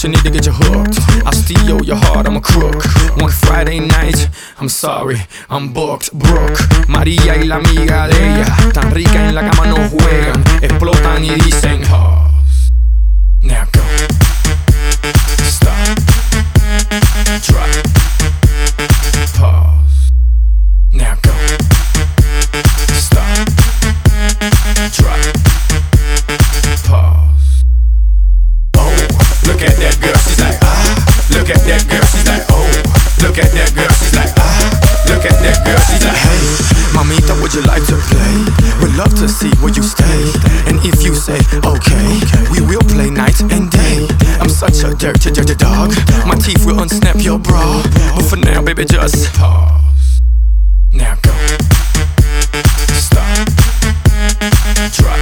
you need to get you hooked. I'll steal your heart, I'm a crook. One Friday night, I'm sorry, I'm booked. Brooke, María y la amiga de ella, tan rica en la cama no juegan, explotan y dicen pause. Now go. Stop. Drop. Pause. Now go. Stop. Drop. Pause. Oh, look at that girl, she's like look at that girl, she's like look at that girl, she's like look at that girl, she's like hey, mamita, would you like to play? Would love to see where you stay. And if you say okay, we will play night and day. I'm such a dirty dog. My teeth will unsnap your bra. But for now, baby, just pause. Now go. Stop. Drop.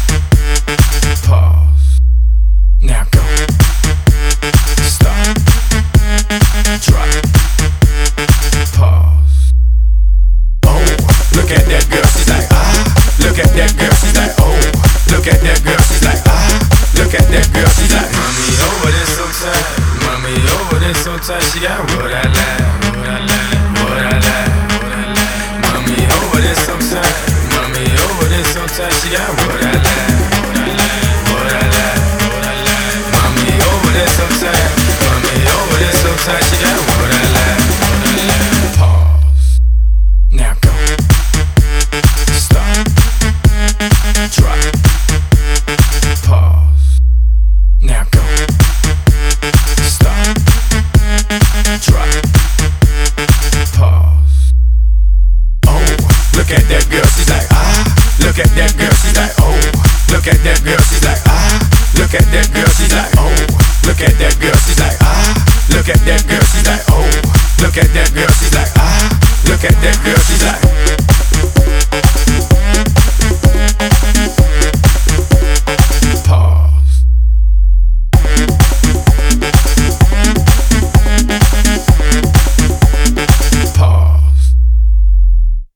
Pause. Now go. Stop. Drop. Pause. Oh, look at that girl, she's like look at that girl, she's like look at that girl, she's like look at that girl, she's like mommy over there so tight, mommy over there so tight, she got what I like, what I like, what I like, what I like. Mommy over there so tight, mommy over there so tight, she got what I like, what I like, what I like, what I like. Mommy over there so tight, mommy over there so tight, she got what I like, what I like. Pause. Now go. Stop. Drop. Pause. Now go. Stop. Drop. Pause. Oh, look at that girl, she's like look at that girl, she's like look at that girl, she's like look at that girl, she's like look at that girl, she's like look at that girl, she's like look at that girl, she's like look at that girl, she's like